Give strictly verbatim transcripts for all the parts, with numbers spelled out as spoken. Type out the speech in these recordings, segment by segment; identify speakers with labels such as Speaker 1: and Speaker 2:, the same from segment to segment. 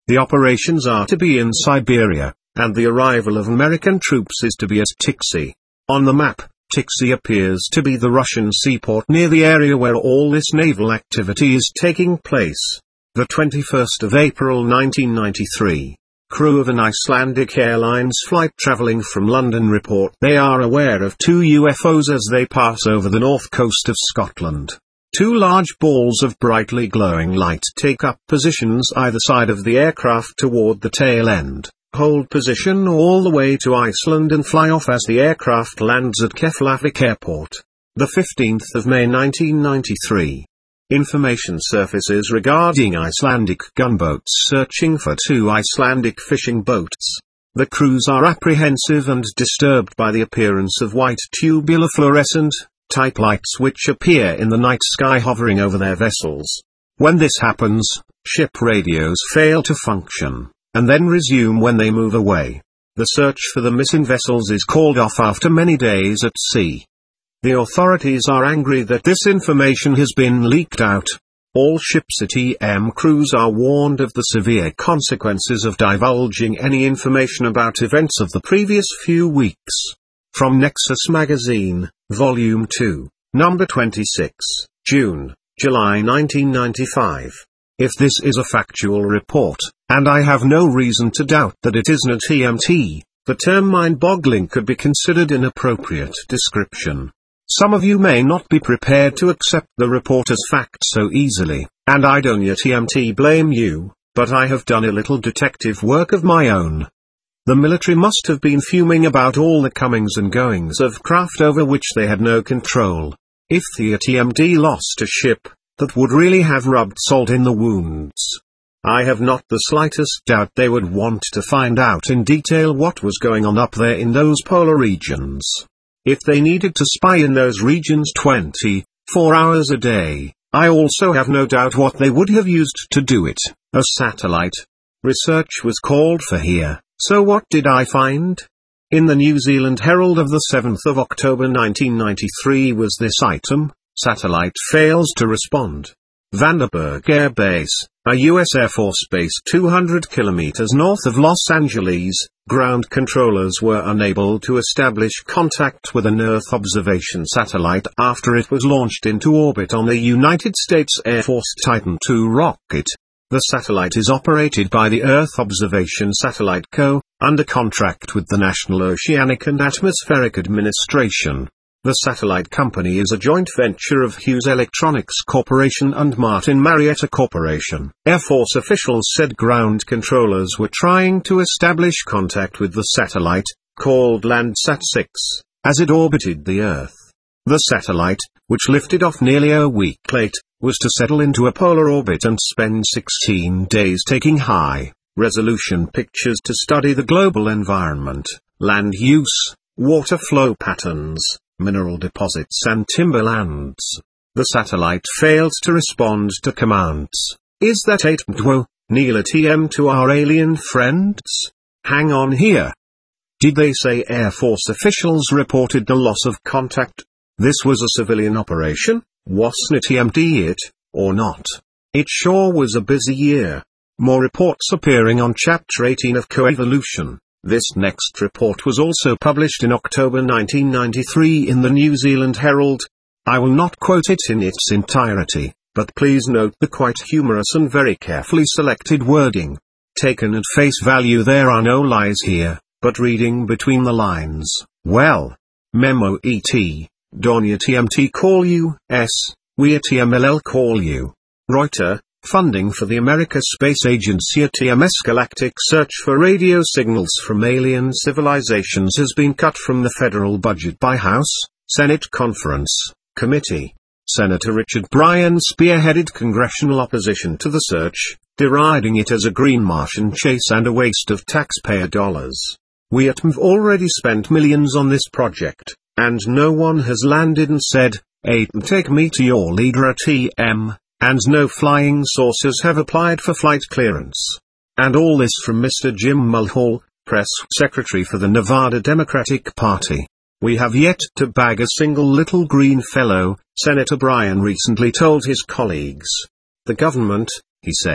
Speaker 1: The operations are to be in Siberia, and the arrival of American troops is to be at Tixi. On the map, Tixi appears to be the Russian seaport near the area where all this naval activity is taking place. The twenty-first of April nineteen ninety-three. Crew of an Icelandic Airlines flight traveling from London report they are aware of two U F Os as they pass over the north coast of Scotland. Two large balls of brightly glowing light take up positions either side of the aircraft toward the tail end, hold position all the way to Iceland and fly off as the aircraft lands at Keflavik Airport. The fifteenth of May nineteen ninety-three. Information surfaces regarding Icelandic gunboats searching for two Icelandic fishing boats. The crews are apprehensive and disturbed by the appearance of white tubular fluorescent type lights which appear in the night sky hovering over their vessels. When this happens, ship radios fail to function, and then resume when they move away. The search for the missing vessels is called off after many days at sea. The authorities are angry that this information has been leaked out. All ships at E M crews are warned of the severe consequences of divulging any information about events of the previous few weeks. From Nexus Magazine, Volume two, Number twenty-six, June, July nineteen ninety-five. If this is a factual report, and I have no reason to doubt that it isn't a T M T, the term mind-boggling could be considered an appropriate description. Some of you may not be prepared to accept the report as fact so easily, and I don't yet T M T blame you, but I have done a little detective work of my own. The military must have been fuming about all the comings and goings of craft over which they had no control. If the T M T lost a ship, that would really have rubbed salt in the wounds. I have not the slightest doubt they would want to find out in detail what was going on up there in those polar regions. If they needed to spy in those regions twenty-four hours a day, I also have no doubt what they would have used to do it, a satellite. Research was called for here, so what did I find? In the New Zealand Herald of the seventh of October nineteen ninety-three was this item: satellite fails to respond. Vandenberg Air Base, a U S Air Force base two hundred kilometers north of Los Angeles, ground controllers were unable to establish contact with an Earth observation satellite after it was launched into orbit on the United States Air Force Titan two rocket. The satellite is operated by the Earth Observation Satellite Co., under contract with the National Oceanic and Atmospheric Administration. The satellite company is a joint venture of Hughes Electronics Corporation and Martin Marietta Corporation. Air Force officials said ground controllers were trying to establish contact with the satellite, called Landsat six, as it orbited the Earth. The satellite, which lifted off nearly a week late, was to settle into a polar orbit and spend sixteen days taking high-resolution pictures to study the global environment, land use, water flow patterns, mineral deposits and timberlands. The satellite failed to respond to commands. Is that eight M T W O, Neela T M to our alien friends? Hang on here. Did they say Air Force officials reported the loss of contact? This was a civilian operation, wasn't it T M T it, or not? It sure was a busy year. More reports appearing on Chapter eighteen of Coevolution. This next report was also published in October nineteen ninety-three in the New Zealand Herald. I will not quote it in its entirety, but please note the quite humorous and very carefully selected wording. Taken at face value, there are no lies here, but reading between the lines, well. Memo et. Donya T M T call you, S, we at T M L L call you. Reuter. Funding for the America Space Agency at T M S Galactic Search for Radio Signals from Alien Civilizations has been cut from the federal budget by House, Senate Conference, Committee. Senator Richard Bryan spearheaded congressional opposition to the search, deriding it as a green Martian chase and a waste of taxpayer dollars. We at M V already spent millions on this project, and no one has landed and said, "Hey, take me to your leader at T M." And no flying saucers have applied for flight clearance. And all this from Mister Jim Mulhall, press secretary for the Nevada Democratic Party. We have yet to bag a single little green fellow, Senator Bryan recently told his colleagues. The government, he said,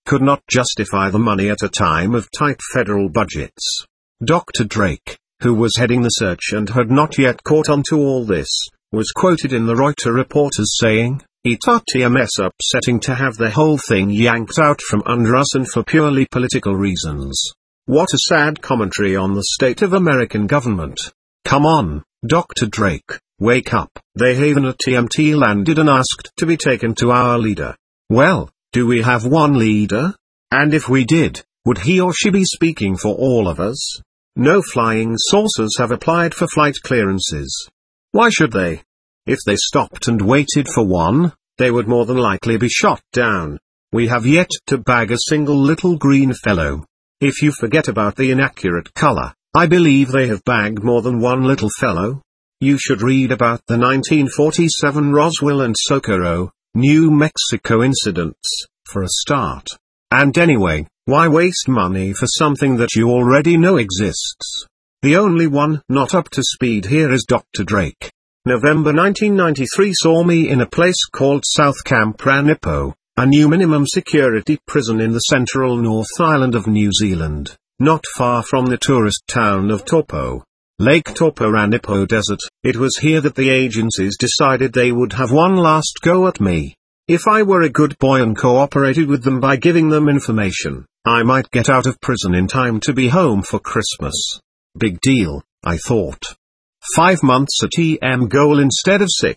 Speaker 1: could not justify the money at a time of tight federal budgets. Doctor Drake, who was heading the search and had not yet caught on to all this, was quoted in the Reuters report as saying, "It's R T M S upsetting to have the whole thing yanked out from under us and for purely political reasons. What a sad commentary on the state of American government. Come on, Doctor Drake, wake up." They Haven at T M T landed and asked to be taken to our leader. Well, do we have one leader? And if we did, would he or she be speaking for all of us? No flying saucers have applied for flight clearances. Why should they? If they stopped and waited for one, they would more than likely be shot down. We have yet to bag a single little green fellow. If you forget about the inaccurate color, I believe they have bagged more than one little fellow. You should read about the nineteen forty-seven Roswell and Socorro, New Mexico incidents, for a start. And anyway, why waste money for something that you already know exists? The only one not up to speed here is Doctor Drake. November nineteen ninety-three saw me in a place called South Camp Ranipo, a new minimum security prison in the central North Island of New Zealand, not far from the tourist town of Taupo. Lake Taupo Ranipo Desert. It was here that the agencies decided they would have one last go at me. If I were a good boy and cooperated with them by giving them information, I might get out of prison in time to be home for Christmas. Big deal, I thought. Five months at E M goal instead of six.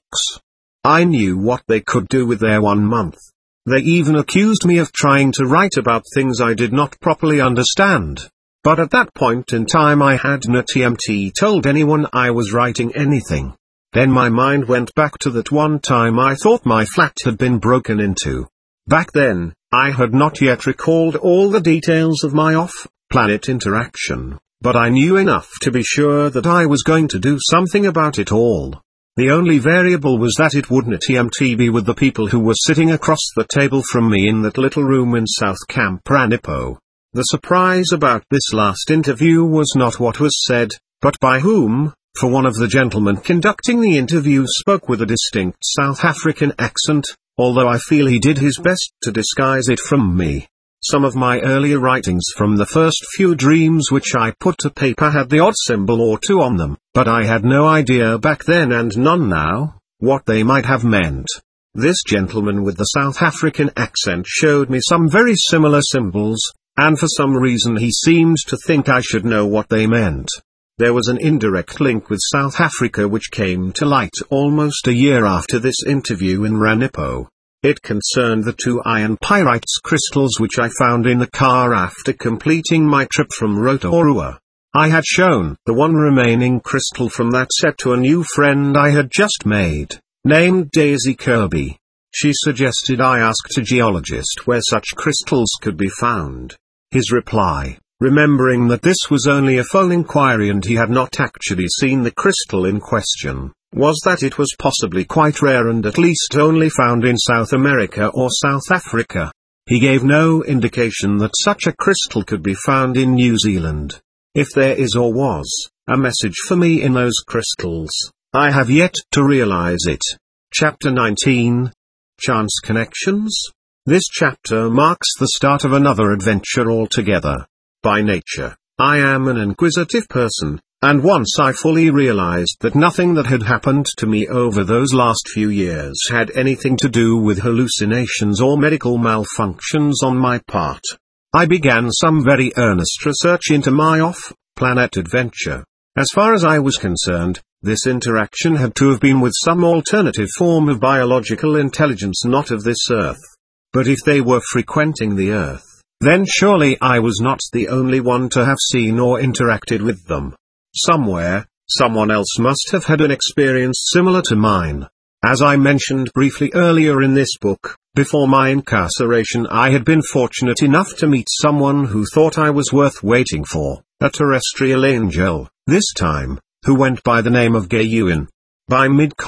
Speaker 1: I knew what they could do with their one month. They even accused me of trying to write about things I did not properly understand. But at that point in time I had not T M T told anyone I was writing anything. Then my mind went back to that one time I thought my flat had been broken into. Back then, I had not yet recalled all the details of my off-planet interaction, but I knew enough to be sure that I was going to do something about it all. The only variable was that it wouldn't T M T be with the people who were sitting across the table from me in that little room in South Camp Ranipo. The surprise about this last interview was not what was said, but by whom, for one of the gentlemen conducting the interview spoke with a distinct South African accent, although I feel he did his best to disguise it from me. Some of my earlier writings from the first few dreams which I put to paper had the odd symbol or two on them, but I had no idea back then and none now, what they might have meant. This gentleman with the South African accent showed me some very similar symbols, and for some reason he seemed to think I should know what they meant. There was an indirect link with South Africa which came to light almost a year after this interview in Ranipo. It concerned the two iron pyrites crystals which I found in the car after completing my trip from Rotorua. I had shown the one remaining crystal from that set to a new friend I had just made, named Daisy Kirby. She suggested I ask a geologist where such crystals could be found. His reply, remembering that this was only a phone inquiry and he had not actually seen the crystal in question, was that it was possibly quite rare and at least only found in South America or South Africa. He gave no indication that such a crystal could be found in New Zealand. If there is or was a message for me in those crystals, I have yet to realize it. Chapter nineteen. Chance Connections? This chapter marks the start of another adventure altogether. By nature, I am an inquisitive person, and once I fully realized that nothing that had happened to me over those last few years had anything to do with hallucinations or medical malfunctions on my part, I began some very earnest research into my off-planet adventure. As far as I was concerned, this interaction had to have been with some alternative form of biological intelligence not of this Earth. But if they were frequenting the Earth, then surely I was not the only one to have seen or interacted with them. Somewhere, someone else must have had an experience similar to mine. As I mentioned briefly earlier in this book, before my incarceration I had been fortunate enough to meet someone who thought I was worth waiting for, a terrestrial angel, this time, who went by the name of Gay Ewan. By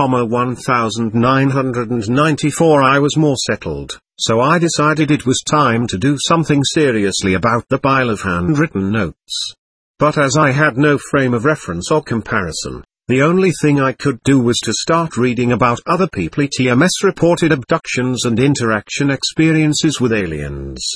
Speaker 1: mid-nineteen ninety-four I was more settled, so I decided it was time to do something seriously about the pile of handwritten notes. But as I had no frame of reference or comparison, the only thing I could do was to start reading about other people T M S reported abductions and interaction experiences with aliens.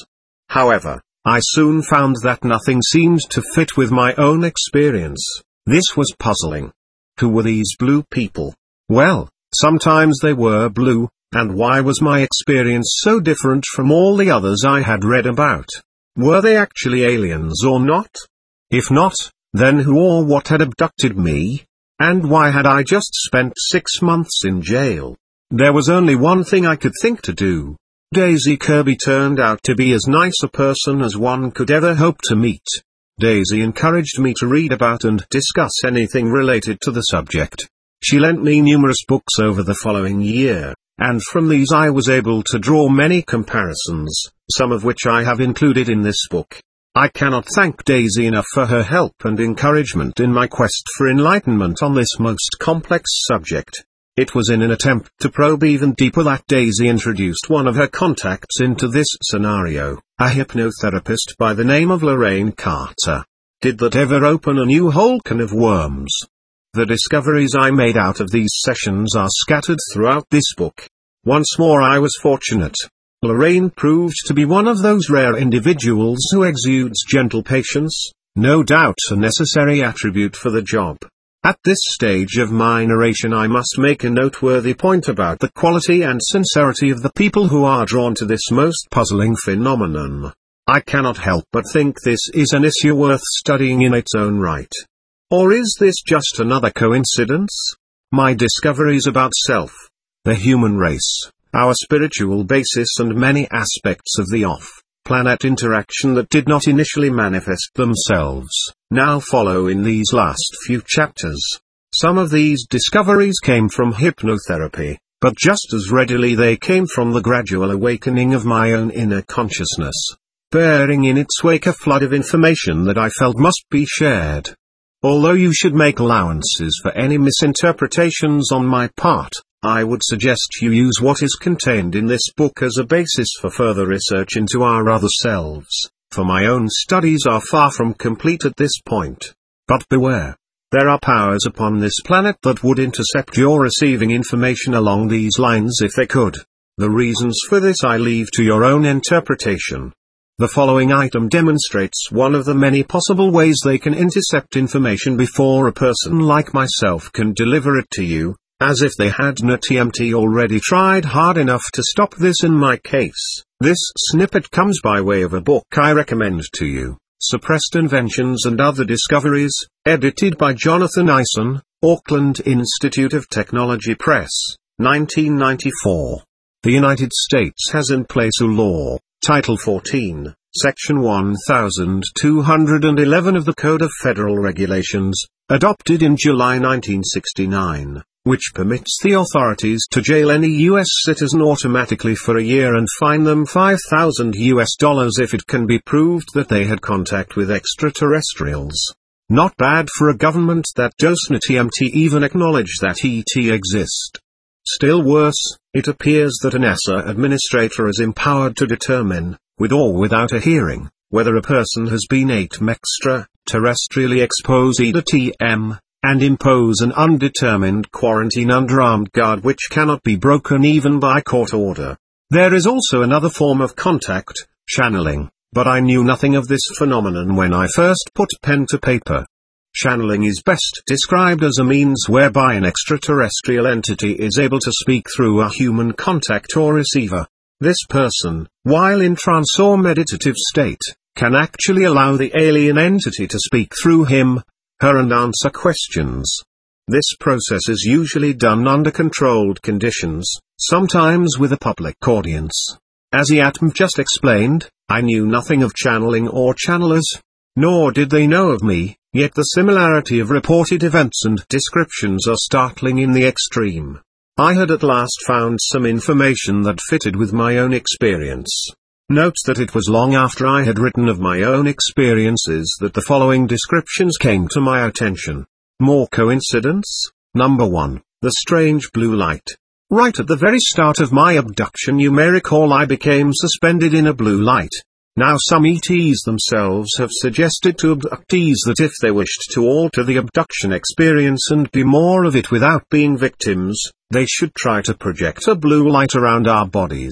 Speaker 1: However, I soon found that nothing seemed to fit with my own experience. This was puzzling. Who were these blue people? Well, sometimes they were blue, and why was my experience so different from all the others I had read about? Were they actually aliens or not? If not, then who or what had abducted me? And why had I just spent six months in jail? There was only one thing I could think to do. Daisy Kirby turned out to be as nice a person as one could ever hope to meet. Daisy encouraged me to read about and discuss anything related to the subject. She lent me numerous books over the following year, and from these I was able to draw many comparisons, some of which I have included in this book. I cannot thank Daisy enough for her help and encouragement in my quest for enlightenment on this most complex subject. It was in an attempt to probe even deeper that Daisy introduced one of her contacts into this scenario, a hypnotherapist by the name of Lorraine Carter. Did that ever open a new whole can of worms? The discoveries I made out of these sessions are scattered throughout this book. Once more I was fortunate. Lorraine proved to be one of those rare individuals who exudes gentle patience, no doubt a necessary attribute for the job. At this stage of my narration I must make a noteworthy point about the quality and sincerity of the people who are drawn to this most puzzling phenomenon. I cannot help but think this is an issue worth studying in its own right. Or is this just another coincidence? My discoveries about self, the human race, our spiritual basis and many aspects of the off-planet interaction that did not initially manifest themselves, now follow in these last few chapters. Some of these discoveries came from hypnotherapy, but just as readily they came from the gradual awakening of my own inner consciousness, bearing in its wake a flood of information that I felt must be shared. Although you should make allowances for any misinterpretations on my part, I would suggest you use what is contained in this book as a basis for further research into our other selves, for my own studies are far from complete at this point. But beware. There are powers upon this planet that would intercept your receiving information along these lines if they could. The reasons for this I leave to your own interpretation. The following item demonstrates one of the many possible ways they can intercept information before a person like myself can deliver it to you, as if they had not T M T already tried hard enough to stop this in my case. This snippet comes by way of a book I recommend to you, Suppressed Inventions and Other Discoveries, edited by Jonathan Eisen, Auckland Institute of Technology Press, nineteen ninety-four. The United States has in place a law, Title fourteen, Section one thousand two hundred eleven of the Code of Federal Regulations, adopted in July nineteen sixty-nine, which permits the authorities to jail any U S citizen automatically for a year and fine them five thousand U S dollars if it can be proved that they had contact with extraterrestrials. Not bad for a government that doesn't even acknowledge that E T exist. Still worse, it appears that a NASA administrator is empowered to determine, with or without a hearing, whether a person has been extraterrestrially exposed to T M, and impose an undetermined quarantine under armed guard which cannot be broken even by court order. There is also another form of contact, channeling, but I knew nothing of this phenomenon when I first put pen to paper. Channeling is best described as a means whereby an extraterrestrial entity is able to speak through a human contact or receiver. This person, while in trance or meditative state, can actually allow the alien entity to speak through him, her and answer questions. This process is usually done under controlled conditions, sometimes with a public audience. As Yatum just explained, I knew nothing of channeling or channelers. Nor did they know of me, yet the similarity of reported events and descriptions are startling in the extreme. I had at last found some information that fitted with my own experience. Note that it was long after I had written of my own experiences that the following descriptions came to my attention. More coincidence? Number one, the strange blue light. Right at the very start of my abduction, you may recall, I became suspended in a blue light. Now some E Ts themselves have suggested to abductees that if they wished to alter the abduction experience and be more of it without being victims, they should try to project a blue light around our bodies.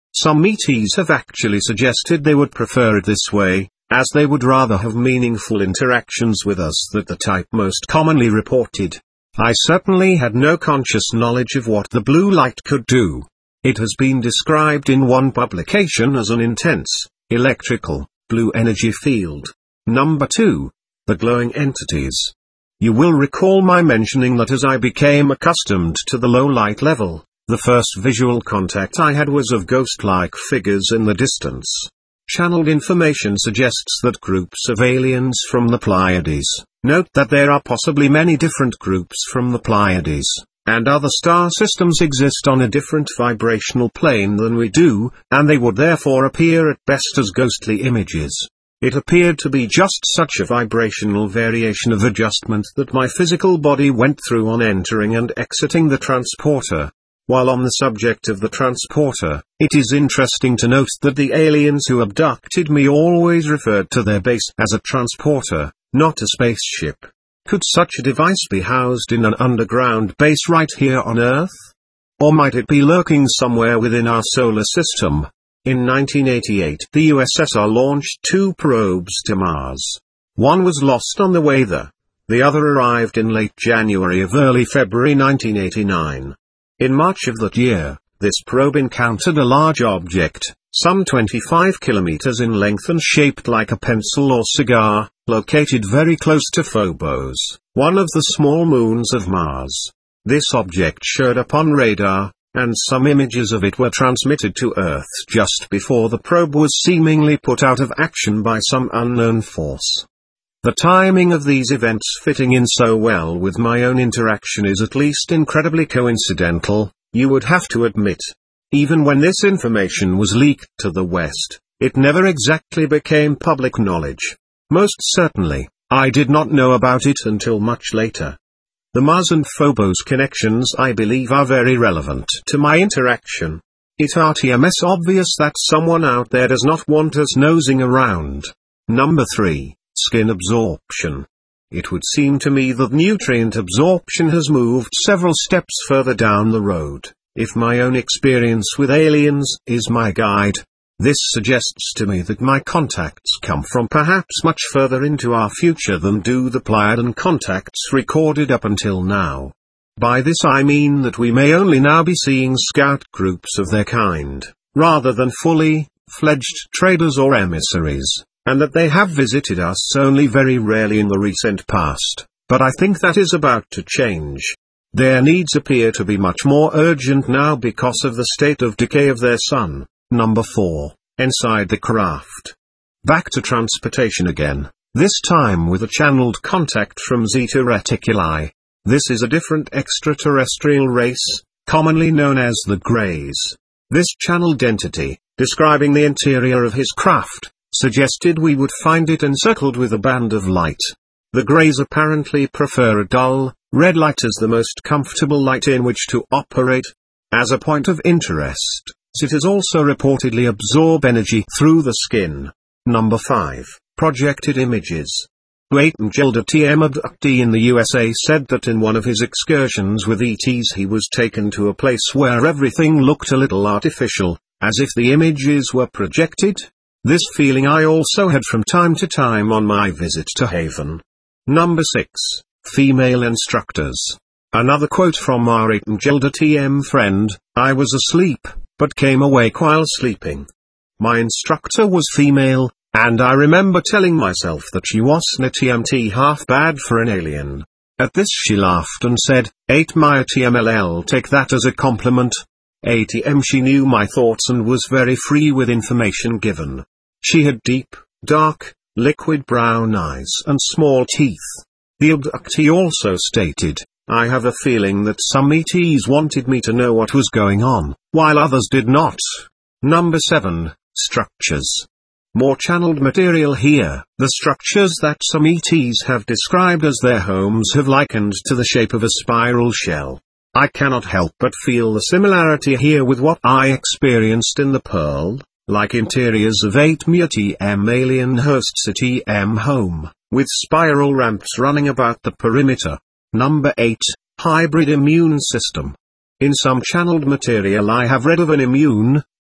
Speaker 1: Some E Ts have actually suggested they would prefer it this way, as they would rather have meaningful interactions with us than the type most commonly reported. I certainly had no conscious knowledge of what the blue light could do. It has been described in one publication as an intense, electrical, blue energy field. Number two. The glowing entities. You will recall my mentioning that as I became accustomed to the low light level, the first visual contact I had was of ghost-like figures in the distance. Channeled information suggests that groups of aliens from the Pleiades. Note that there are possibly many different groups from the Pleiades, and other star systems exist on a different vibrational plane than we do, and they would therefore appear at best as ghostly images. It appeared to be just such a vibrational variation of adjustment that my physical body went through on entering and exiting the transporter. While on the subject of the transporter, it is interesting to note that the aliens who abducted me always referred to their base as a transporter, not a spaceship. Could such a device be housed in an underground base right here on Earth? Or might it be lurking somewhere within our solar system? In nineteen eighty-eight, the U S S R launched two probes to Mars. One was lost on the way there. The other arrived in late January of early February nineteen eighty-nine. In March of that year, this probe encountered a large object, some twenty-five kilometers in length and shaped like a pencil or cigar, located very close to Phobos, one of the small moons of Mars. This object showed up on radar, and some images of it were transmitted to Earth just before the probe was seemingly put out of action by some unknown force. The timing of these events fitting in so well with my own interaction is at least incredibly coincidental, you would have to admit. Even when this information was leaked to the West, it never exactly became public knowledge. Most certainly, I did not know about it until much later. The Mars and Phobos connections I believe are very relevant to my interaction. It is obvious that someone out there does not want us nosing around. Number three. Skin absorption. It would seem to me that nutrient absorption has moved several steps further down the road, if my own experience with aliens is my guide. This suggests to me that my contacts come from perhaps much further into our future than do the Pleiadian contacts recorded up until now. By this I mean that we may only now be seeing scout groups of their kind, rather than fully fledged traders or emissaries, and that they have visited us only very rarely in the recent past, but I think that is about to change. Their needs appear to be much more urgent now because of the state of decay of their sun. Number four. Inside the craft. Back to transportation again, this time with a channeled contact from Zeta Reticuli. This is a different extraterrestrial race, commonly known as the Greys. This channeled entity, describing the interior of his craft, suggested we would find it encircled with a band of light. The Greys apparently prefer a dull, red light as the most comfortable light in which to operate. As a point of interest, it is also reportedly absorb energy through the skin. Number five. Projected images. Aiton Gelder T M abductee in the U S A said that in one of his excursions with E Ts he was taken to a place where everything looked a little artificial, as if the images were projected. This feeling I also had from time to time on my visit to Haven. Number six. Female instructors. Another quote from our Aiton Gelder T M friend, I was asleep, but came awake while sleeping. My instructor was female, and I remember telling myself that she wasn't T M T half bad for an alien. At this she laughed and said, eight my T M L L take that as a compliment. A T M she knew my thoughts and was very free with information given. She had deep, dark, liquid brown eyes and small teeth. The abductee also stated, I have a feeling that some E Ts wanted me to know what was going on, while others did not. Number seven. Structures. More channeled material here. The structures that some E Ts have described as their homes have likened to the shape of a spiral shell. I cannot help but feel the similarity here with what I experienced in the Pearl, like interiors of eight M U T M alien hosts at E M home, with spiral ramps running about the perimeter. Number eight. Hybrid immune system. In some channeled material I have read of an immune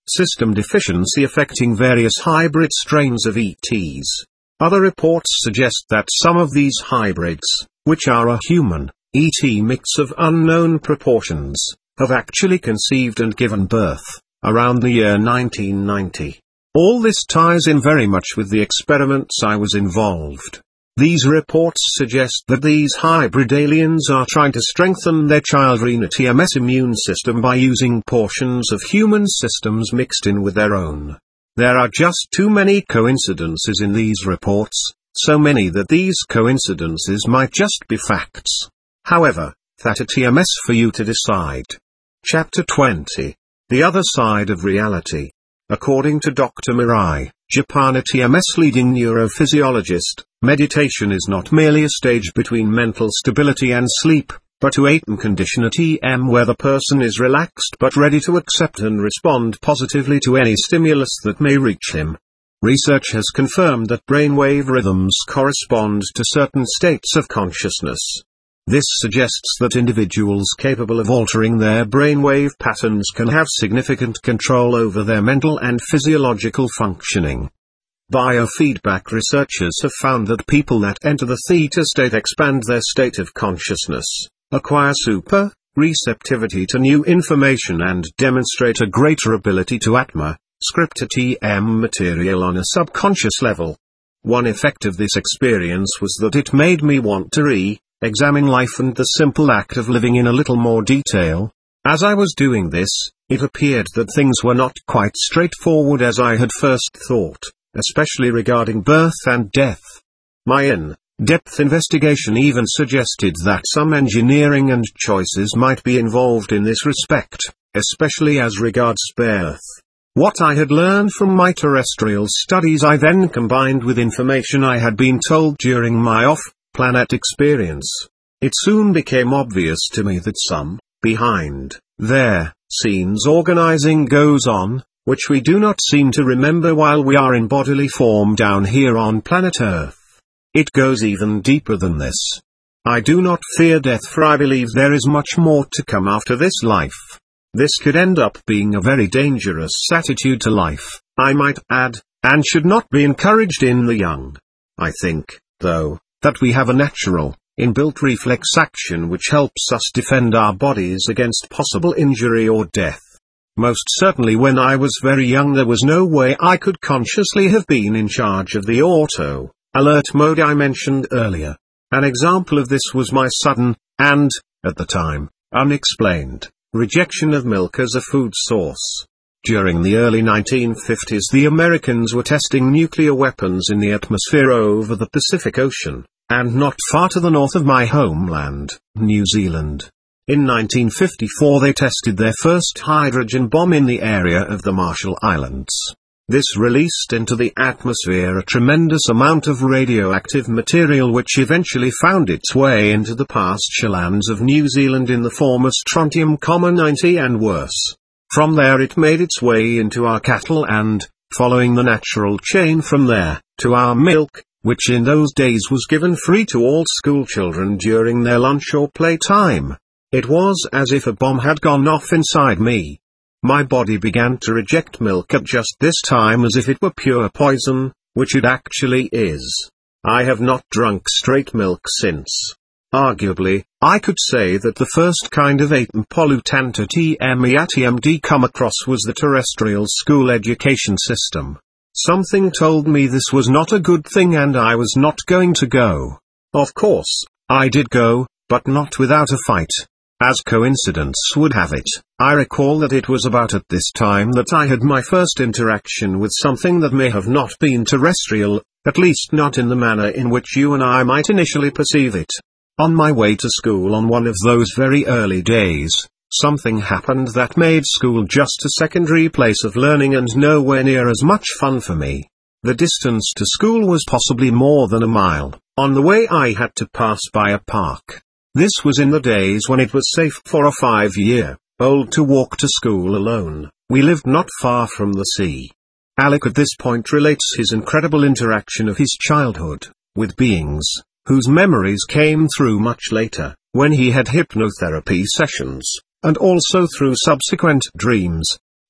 Speaker 1: system deficiency affecting various hybrid strains of E Ts. Other reports suggest that some of these hybrids, which are a human, E T mix of unknown proportions, have actually conceived and given birth, around the year nineteen ninety. All this ties in very much with the experiments I was involved. These reports suggest that these hybrid aliens are trying to strengthen their child-reared T M S immune system by using portions of human systems mixed in with their own. There are just too many coincidences in these reports, so many that these coincidences might just be facts. However, that a T M S for you to decide. Chapter twenty. The Other Side of Reality. According to Doctor Mirai, Japan, a T M S leading neurophysiologist, meditation is not merely a stage between mental stability and sleep, but a T M condition, a T M where the person is relaxed but ready to accept and respond positively to any stimulus that may reach him. Research has confirmed that brainwave rhythms correspond to certain states of consciousness. This suggests that individuals capable of altering their brainwave patterns can have significant control over their mental and physiological functioning. Biofeedback researchers have found that people that enter the theta state expand their state of consciousness, acquire super receptivity to new information, and demonstrate a greater ability to Atma, script a T M material on a subconscious level. One effect of this experience was that it made me want to re examine life and the simple act of living in a little more detail. As I was doing this, it appeared that things were not quite straightforward as I had first thought, especially regarding birth and death. My in-depth investigation even suggested that some engineering and choices might be involved in this respect, especially as regards birth. What I had learned from my terrestrial studies I then combined with information I had been told during my off planet experience. It soon became obvious to me that some behind there scenes organizing goes on, which we do not seem to remember while we are in bodily form down here on planet Earth. It goes even deeper than this. I do not fear death, for I believe there is much more to come after this life. This could end up being a very dangerous attitude to life, I might add, and should not be encouraged in the young. I think, though, that we have a natural, inbuilt reflex action which helps us defend our bodies against possible injury or death. Most certainly when I was very young there was no way I could consciously have been in charge of the auto alert mode I mentioned earlier. An example of this was my sudden, and, at the time, unexplained, rejection of milk as a food source. During the early nineteen fifties the Americans were testing nuclear weapons in the atmosphere over the Pacific Ocean, and not far to the north of my homeland, New Zealand. In nineteen fifty-four they tested their first hydrogen bomb in the area of the Marshall Islands. This released into the atmosphere a tremendous amount of radioactive material which eventually found its way into the pasture lands of New Zealand in the form of strontium ninety and worse. From there it made its way into our cattle and, following the natural chain from there, to our milk, which in those days was given free to all school children during their lunch or playtime. It was as if a bomb had gone off inside me. My body began to reject milk at just this time as if it were pure poison, which it actually is. I have not drunk straight milk since. Arguably, I could say that the first kind of atom pollutant at T M E at T M D come across was the terrestrial school education system. Something told me this was not a good thing and I was not going to go. Of course, I did go, but not without a fight. As coincidence would have it, I recall that it was about at this time that I had my first interaction with something that may have not been terrestrial, at least not in the manner in which you and I might initially perceive it. On my way to school on one of those very early days, something happened that made school just a secondary place of learning and nowhere near as much fun for me. The distance to school was possibly more than a mile. On the way I had to pass by a park. This was in the days when it was safe for a five-year-old to walk to school alone. We lived not far from the sea. Alec at this point relates his incredible interaction of his childhood with beings whose memories came through much later, when he had hypnotherapy sessions, and also through subsequent dreams.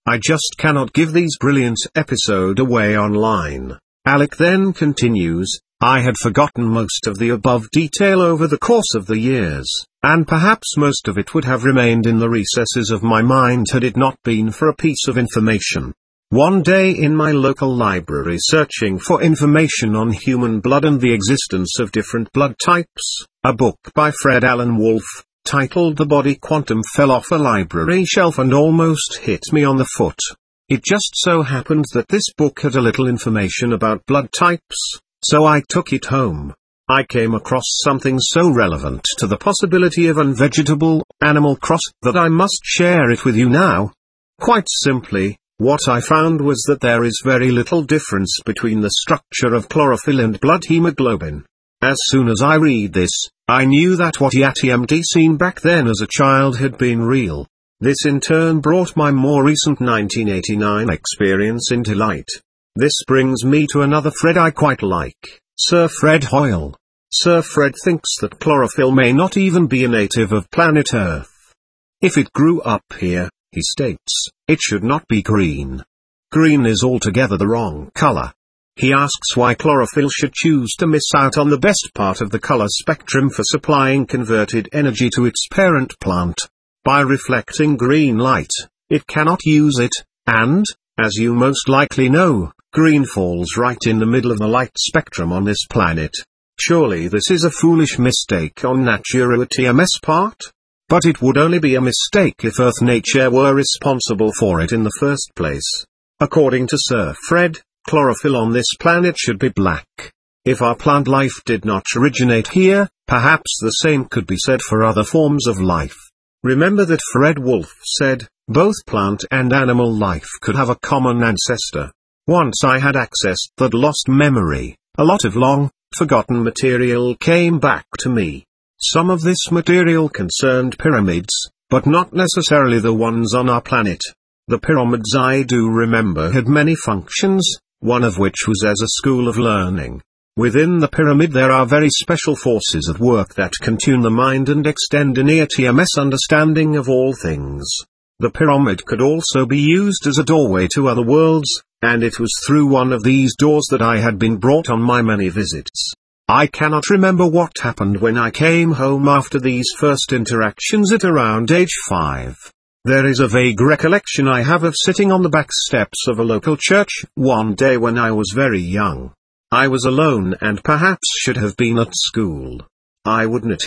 Speaker 1: I just cannot give these brilliant episode away online. Alec then continues, I had forgotten most of the above detail over the course of the years, and perhaps most of it would have remained in the recesses of my mind had it not been for a piece of information. One day in my local library searching for information on human blood and the existence of different blood types, a book by Fred Alan Wolfe, titled The Body Quantum, fell off a library shelf and almost hit me on the foot. It just so happened that this book had a little information about blood types, so I took it home. I came across something so relevant to the possibility of unvegetable, animal cross, that I must share it with you now. Quite simply, what I found was that there is very little difference between the structure of chlorophyll and blood hemoglobin. As soon as I read this, I knew that what I had seen back then as a child had been real. This in turn brought my more recent nineteen eighty-nine experience into light. This brings me to another Fred I quite like, Sir Fred Hoyle. Sir Fred thinks that chlorophyll may not even be a native of planet Earth. If it grew up here, he states, it should not be green. Green is altogether the wrong color. He asks why chlorophyll should choose to miss out on the best part of the color spectrum for supplying converted energy to its parent plant. By reflecting green light, it cannot use it, and, as you most likely know, green falls right in the middle of the light spectrum on this planet. Surely this is a foolish mistake on Natura T M S part? But it would only be a mistake if Earth nature were responsible for it in the first place. According to Sir Fred, chlorophyll on this planet should be black. If our plant life did not originate here, perhaps the same could be said for other forms of life. Remember that Fred Wolfe said, both plant and animal life could have a common ancestor. Once I had accessed that lost memory, a lot of long, forgotten material came back to me. Some of this material concerned pyramids, but not necessarily the ones on our planet. The pyramids I do remember had many functions, one of which was as a school of learning. Within the pyramid there are very special forces at work that can tune the mind and extend an E T M S understanding of all things. The pyramid could also be used as a doorway to other worlds, and it was through one of these doors that I had been brought on my many visits. I cannot remember what happened when I came home after these first interactions at around age five. There is a vague recollection I have of sitting on the back steps of a local church one day when I was very young. I was alone and perhaps should have been at school. I would not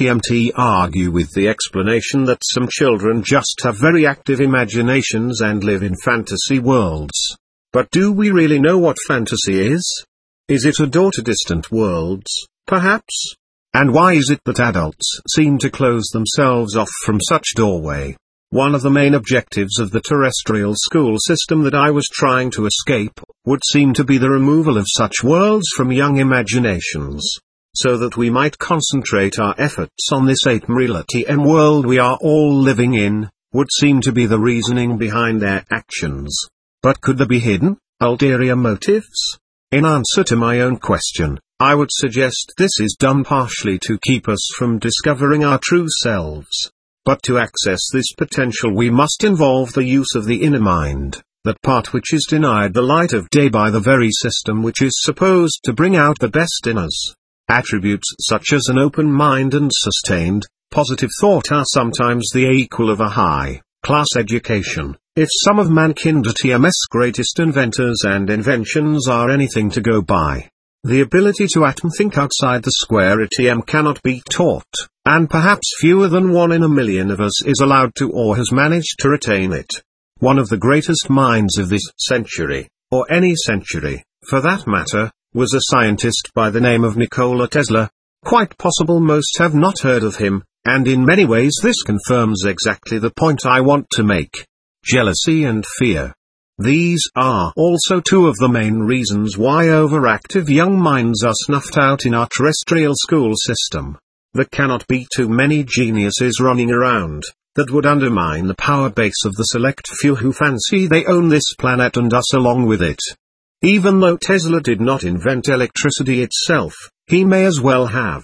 Speaker 1: argue with the explanation that some children just have very active imaginations and live in fantasy worlds. But do we really know what fantasy is? Is it a door to distant worlds, perhaps? And why is it that adults seem to close themselves off from such doorway? One of the main objectives of the terrestrial school system that I was trying to escape would seem to be the removal of such worlds from young imaginations, so that we might concentrate our efforts on this eight reality and world we are all living in, would seem to be the reasoning behind their actions. But could there be hidden, ulterior motives? In answer to my own question, I would suggest this is done partially to keep us from discovering our true selves. But to access this potential we must involve the use of the inner mind, that part which is denied the light of day by the very system which is supposed to bring out the best in us. Attributes such as an open mind and sustained, positive thought are sometimes the equal of a high-class education. If some of mankind's greatest inventors and inventions are anything to go by, the ability to act and think outside the square A T M cannot be taught, and perhaps fewer than one in a million of us is allowed to or has managed to retain it. One of the greatest minds of this century, or any century, for that matter, was a scientist by the name of Nikola Tesla. Quite possible most have not heard of him, and in many ways this confirms exactly the point I want to make. Jealousy and fear. These are also two of the main reasons why overactive young minds are snuffed out in our terrestrial school system. There cannot be too many geniuses running around that would undermine the power base of the select few who fancy they own this planet and us along with it. Even though Tesla did not invent electricity itself, he may as well have.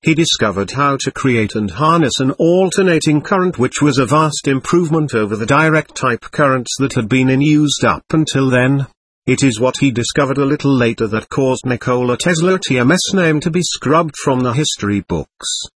Speaker 1: He discovered how to create and harness an alternating current, which was a vast improvement over the direct type currents that had been in use up until then. It is what he discovered a little later that caused Nikola Tesla T M S name to be scrubbed from the history books.